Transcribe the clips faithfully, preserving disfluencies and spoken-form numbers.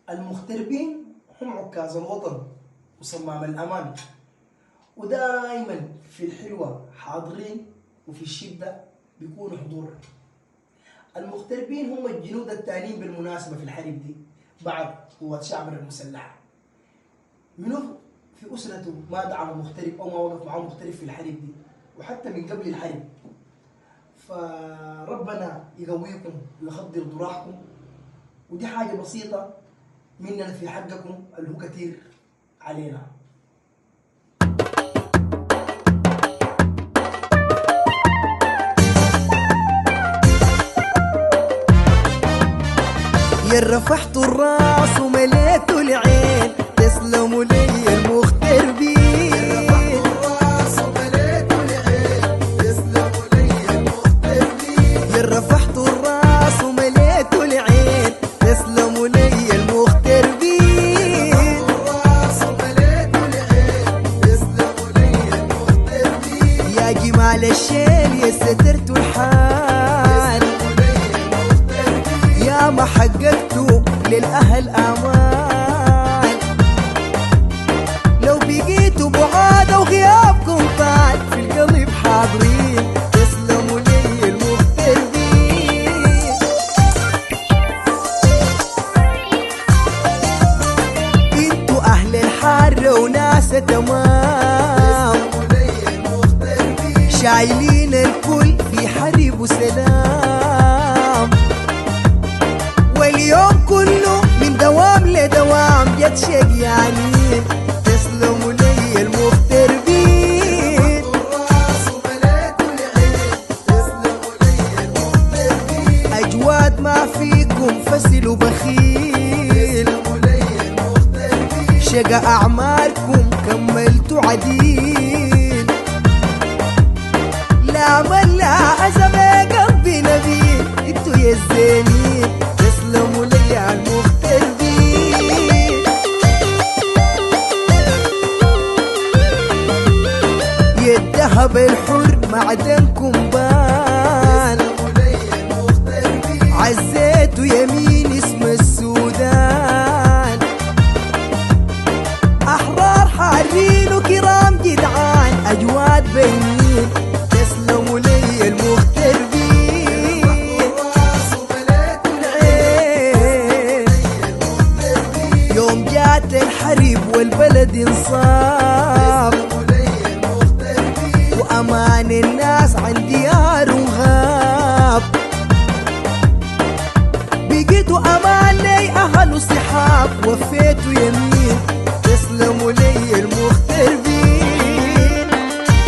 المغتربين هم عكاز الوطن وصمام الأمان، ودائما في الحلوة حاضرين وفي الشدة بيكونوا حضور. المغتربين هم الجنود التانيين بالمناسبة في الحرب دي بعد قوات شعبنا المسلحة. منو في أسرته ما دعم مغترب أو ما وقف معه مغترب في الحرب دي، وحتى من قبل الحرب. فربنا يقويكم ويخضر ضراحكم، ودي حاجة بسيطة مننا في حقكم اللي هو كتير علينا. يا رفعت الراس ومليت العين، تسلموا لي المغتربين. يا رفعت الراس ومليت العين، تسلموا لي المغتربين. يا رفعت الراس ومليت العين، تسلموا لي المغتربين. الراس ومليت العين، تسلموا لي المغتربين. يا جمال الشيل يا سترت الحال، يا ما حققتوا للأهل آمان. لو بقيتوا بعاد وغيابكم طال، في القلب حاضرين، تسلموا لي المغتربين. انتوا أهل الحارة وناس تمام، شايلين الكل في حرب وسلام. واليوم كله من دوام لدوام جد شقيانين، تسلموا لي المغتربين. الراس ومليت العين، تسلموا لي المغتربين. أجواد ما فيكم فسل وبخيل، تسلموا لي المغتربين. شقى أعماركم كملتوا عديل. لا من لا عزم قلبي نبيل، انتوا يا الزينين، تسلموا لي على المغتربين. يا الذهب الحر معدنكم بان، عزيتوا يمين اسم السودان. أحرار حارين وكرام جدعان، أجواد بينين، تسلموا لي المغتربين. الراس ومليت العين يوم جات الحرب والبلد انصاف، وأمان الناس عن ديارهم غاب. بقيتوا أمان لي أهل وصحاب، وفيتوا يمين، تسلموا لي المغتربين.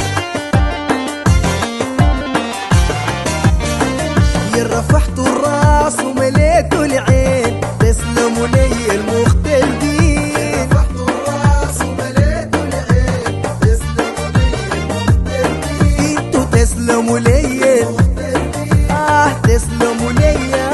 يا رفعت الراس ومليت العين، تسلموا لي المغتربين. رفعت الراس ومليت العين، تسلموا لي المغتربين. انتوا تسلموا لي، المغتربين. آه تسلموا